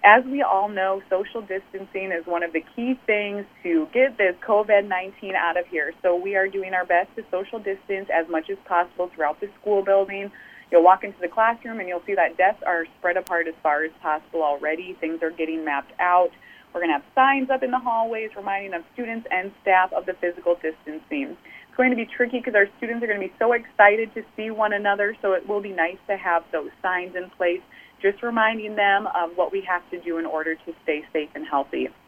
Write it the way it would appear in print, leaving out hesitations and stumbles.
As we all know, social distancing is one of the key things to get this COVID-19 out of here. So we are doing our best to social distance as much as possible throughout the school building. You'll walk into the classroom and you'll see that desks are spread apart as far as possible already. Things are getting mapped out. We're going to have signs up in the hallways reminding of students and staff of the physical distancing. It's going to be tricky because our students are going to be so excited to see one another, so it will be nice to have those signs in place, just reminding them of what we have to do in order to stay safe and healthy.